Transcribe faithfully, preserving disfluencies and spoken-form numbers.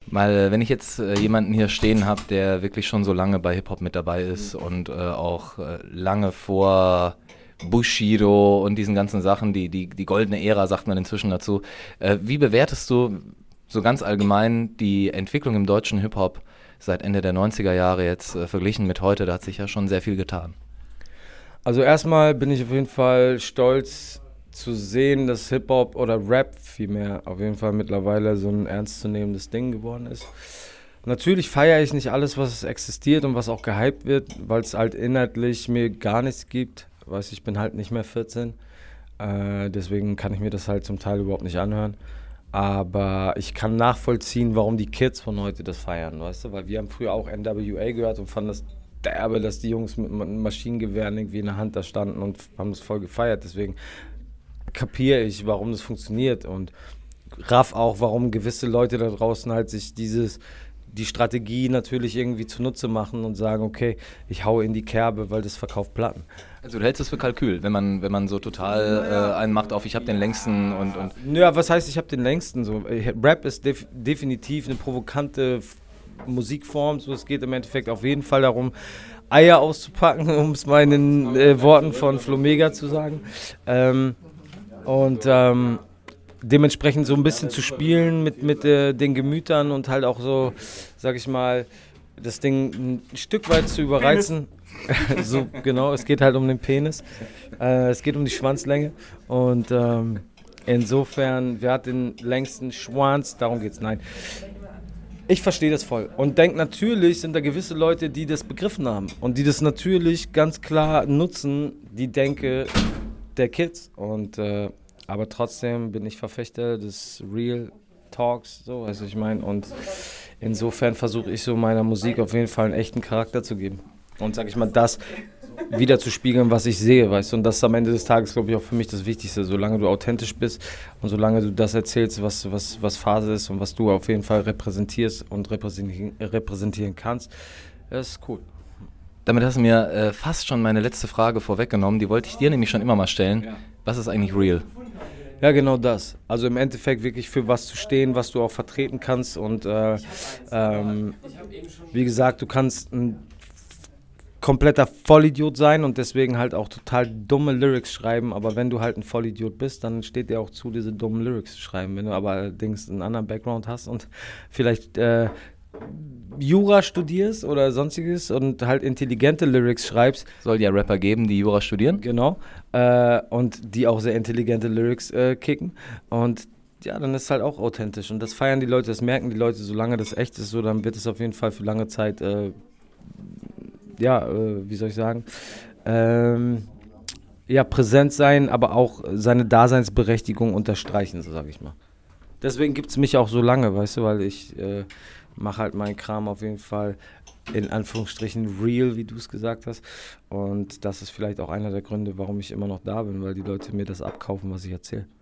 Mal, wenn ich jetzt äh, jemanden hier stehen habe, der wirklich schon so lange bei Hip-Hop mit dabei ist und äh, auch äh, lange vor Bushido und diesen ganzen Sachen, die, die, die goldene Ära, sagt man inzwischen dazu. Äh, wie bewertest du so ganz allgemein die Entwicklung im deutschen Hip-Hop seit Ende der neunziger Jahre jetzt äh, verglichen mit heute? Da hat sich ja schon sehr viel getan. Also erstmal bin ich auf jeden Fall stolz zu sehen, dass Hip-Hop oder Rap vielmehr auf jeden Fall mittlerweile so ein ernstzunehmendes Ding geworden ist. Natürlich feiere ich nicht alles, was existiert und was auch gehypt wird, weil es halt inhaltlich mir gar nichts gibt. Weißt, ich bin halt nicht mehr vierzehn, äh, deswegen kann ich mir das halt zum Teil überhaupt nicht anhören. Aber ich kann nachvollziehen, warum die Kids von heute das feiern, weißt du? Weil wir haben früher auch N W A gehört und fanden das derbe, dass die Jungs mit Maschinengewehren irgendwie in der Hand da standen und haben das voll gefeiert. Deswegen kapiere ich, warum das funktioniert und raff auch, warum gewisse Leute da draußen halt sich dieses, die Strategie natürlich irgendwie zunutze machen und sagen, okay, ich hau in die Kerbe, weil das verkauft Platten. Also du hältst es für Kalkül, wenn man, wenn man so total äh, einen macht auf, ich habe den längsten und... und ja, was heißt, ich habe den längsten? So, Rap ist def- definitiv eine provokante F- Musikform, so, es geht im Endeffekt auf jeden Fall darum, Eier auszupacken, um es mal in den äh, Worten von Flomega zu sagen. Ähm, und ähm, dementsprechend so ein bisschen zu spielen mit, mit äh, den Gemütern und halt auch so, sag ich mal, das Ding ein Stück weit zu überreizen. So, genau, es geht halt um den Penis. Äh, es geht um die Schwanzlänge. Und ähm, insofern, wer hat den längsten Schwanz? Darum geht's, nein. Ich verstehe das voll und denke, natürlich sind da gewisse Leute, die das begriffen haben und die das natürlich ganz klar nutzen, die Denke der Kids. Und äh, aber trotzdem bin ich Verfechter des Real Talks, so, also ich meine, und insofern versuche ich so meiner Musik auf jeden Fall einen echten Charakter zu geben und, sag ich mal, das wieder zu spiegeln, was ich sehe, weißt du, und das ist am Ende des Tages, glaube ich, auch für mich das Wichtigste, solange du authentisch bist und solange du das erzählst, was, was, was Phase ist und was du auf jeden Fall repräsentierst und repräsentieren, repräsentieren kannst, das ist cool. Damit hast du mir äh, fast schon meine letzte Frage vorweggenommen, die wollte ich dir nämlich schon immer mal stellen. Ja. Was ist eigentlich real? Ja, genau das. Also im Endeffekt wirklich für was zu stehen, was du auch vertreten kannst und äh, ähm, wie gesagt, du kannst ein kompletter Vollidiot sein und deswegen halt auch total dumme Lyrics schreiben, aber wenn du halt ein Vollidiot bist, dann steht dir auch zu, diese dummen Lyrics zu schreiben. Wenn du aber allerdings einen anderen Background hast und vielleicht äh, Jura studierst oder sonstiges und halt intelligente Lyrics schreibst. Soll ja Rapper geben, die Jura studieren? Genau. Äh, und die auch sehr intelligente Lyrics äh, kicken. Und ja, dann ist es halt auch authentisch. Und das feiern die Leute, das merken die Leute, solange das echt ist, so, dann wird es auf jeden Fall für lange Zeit, äh, ja, äh, wie soll ich sagen, ähm, ja, präsent sein, aber auch seine Daseinsberechtigung unterstreichen, so sage ich mal. Deswegen gibt es mich auch so lange, weißt du, weil ich äh, mache halt meinen Kram auf jeden Fall in Anführungsstrichen real, wie du es gesagt hast. Und das ist vielleicht auch einer der Gründe, warum ich immer noch da bin, weil die Leute mir das abkaufen, was ich erzähle.